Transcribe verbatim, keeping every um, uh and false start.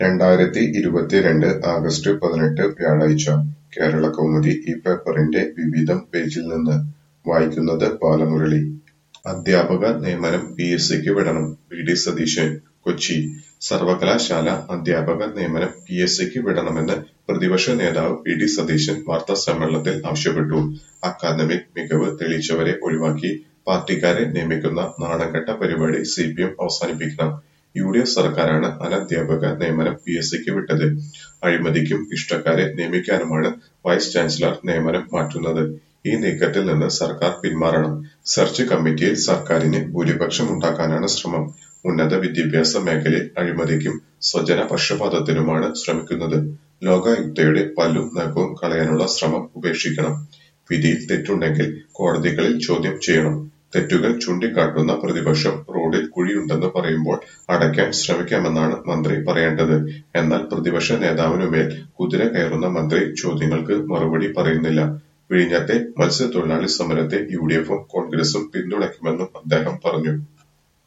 രണ്ടായിരത്തി ഇരുപത്തിരണ്ട് ആഗസ്റ്റ് പതിനെട്ട് വ്യാഴാഴ്ച കേരളകൗമുദി ഈ പേപ്പറിന്റെ വിവിധം പേജിൽ നിന്ന് വായിക്കുന്നത് ബാലമുരളി. അധ്യാപക നിയമനം പി എസ് സിക്ക് വിടണം വി ഡി സതീശൻ. കൊച്ചി: സർവകലാശാല അധ്യാപക നിയമനം പി എസ് സിക്ക് വിടണമെന്ന് പ്രതിപക്ഷ നേതാവ് വി ഡി സതീശൻ വാർത്താസമ്മേളനത്തിൽ ആവശ്യപ്പെട്ടു. അക്കാദമിക് മികവ് തെളിയിച്ചവരെ ഒഴിവാക്കി പാർട്ടിക്കാരെ നിയമിക്കുന്ന നാണംകെട്ട പരിപാടി സി പി എം അവസാനിപ്പിക്കണം. യു ഡി എഫ് സർക്കാരാണ് അനധ്യാപക നിയമനം പി എസ് സിക്ക് വിട്ടത്. അഴിമതിക്കും ഇഷ്ടക്കാരെ നിയമിക്കാനുമാണ് വൈസ് ചാൻസലർ നിയമനം മാറ്റുന്നത്. ഈ നീക്കത്തിൽ നിന്ന് സർക്കാർ പിന്മാറണം. സെർച്ച് കമ്മിറ്റിയിൽ സർക്കാരിന് ഭൂരിപക്ഷം ഉണ്ടാക്കാനാണ് ശ്രമം. ഉന്നത വിദ്യാഭ്യാസ മേഖലയിൽ അഴിമതിക്കും സ്വജന പക്ഷപാതത്തിനുമാണ് ശ്രമിക്കുന്നത്. ലോകായുക്തയുടെ പല്ലും നഖവും കളയാനുള്ള ശ്രമം ഉപേക്ഷിക്കണം. വിധിയിൽ തെറ്റുണ്ടെങ്കിൽ കോടതികളിൽ ചോദ്യം ചെയ്യണം. തെറ്റുകൾ ചൂണ്ടിക്കാട്ടുന്ന പ്രതിപക്ഷം റോഡിൽ കുഴിയുണ്ടെന്ന് പറയുമ്പോൾ അടയ്ക്കാൻ ശ്രമിക്കാമെന്നാണ് മന്ത്രി പറയേണ്ടത്. എന്നാൽ പ്രതിപക്ഷ നേതാവിനുമേൽ കുതിര കയറുന്ന മന്ത്രി ചോദ്യങ്ങൾക്ക് മറുപടി പറയുന്നില്ല. വിഴിഞ്ഞത്തെ മത്സ്യത്തൊഴിലാളി സമരത്തെ യു ഡി എഫും കോൺഗ്രസും പിന്തുണയ്ക്കുമെന്നും അദ്ദേഹം പറഞ്ഞു.